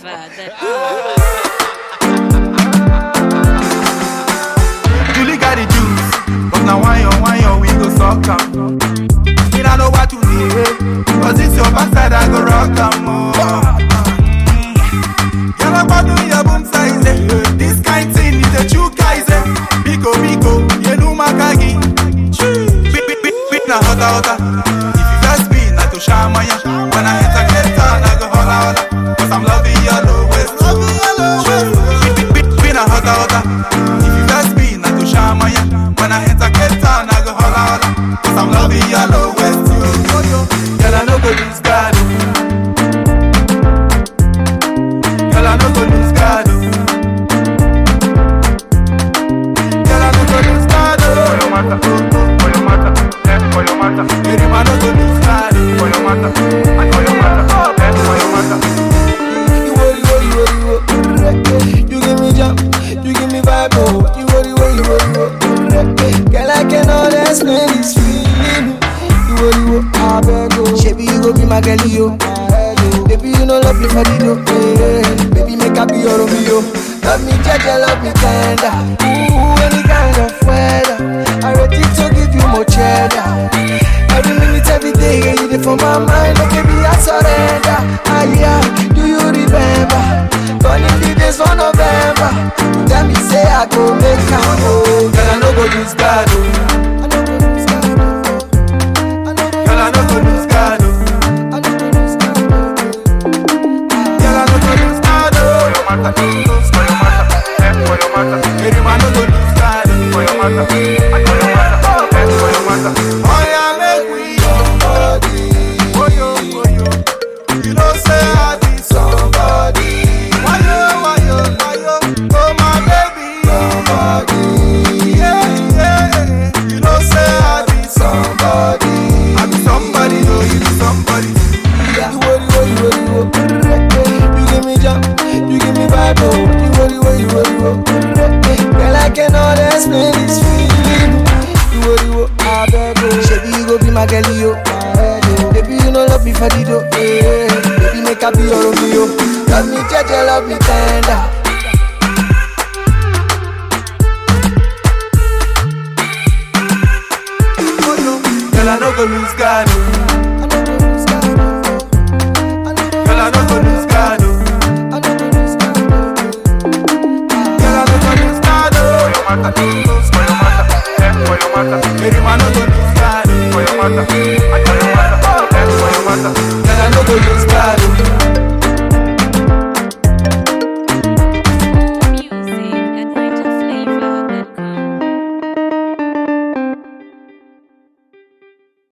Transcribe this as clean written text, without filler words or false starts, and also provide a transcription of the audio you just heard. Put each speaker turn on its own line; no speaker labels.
safada.
Julie got the juice, but now why we go suck 'em. Me not know what to do, cause it's your backside I go rock 'em. Girl, I'm about to your boom size. This kind thing is a true kaiser. Biko, you know my kagi. Big na hotta. If you just be na to shamaya. When I hit a get on, I go holla. Cause I'm loving your low waist. Big na hotta. If you just be na to shamaya. When I hit a get on, I go holla. Cause I'm loving your low waist. Girl, I no go lose God. Girl, I no go lose God. Girl, I no go lose God. For your matter. Any man no go lose God. For your matter. And for your matter. For your matter.
You give me jump, you give me vibe, oh. You worry. Girl, I cannot explain this feeling. You worry, I beg, oh. Baby, you go be my girl, yo. Baby, you know love me for the dope. Baby, make up your Romeo. Love me judge, love me tender. Ooh, any kind of weather. I'm ready to give you more cheddar. Every minute, every day, you there for my mind. Like baby, I surrender. Yeah, do you remember? Calling the days for November. Tell me, say I go make a oh.
Girl, I no go lose God. Girl, I no go lose God. Girl, I no go lose God. For your matter. Any man no go lose God. For your matter. For your matter. Oh yeah, make we somebody. Oh yo. You know say I be somebody. Why yo? Oh my baby. Somebody. Yeah. You know say I be somebody. I be somebody. Oh, you be somebody.
You worry. You give me jump, you give me vibe, oh. You worry. Girl, I cannot explain this feeling. You worry, I beg, oh. Baby, you go be my girl, yo. Baby, you know love me for the dope. Baby, make up your Romeo. Love me judge, love me tender.
Girl, I no go lose God. Girl, I no go lose God. Girl, I no go lose God. For your matter. Any man no go lose God. For your matter. For your matter. Girl, I no go lose God.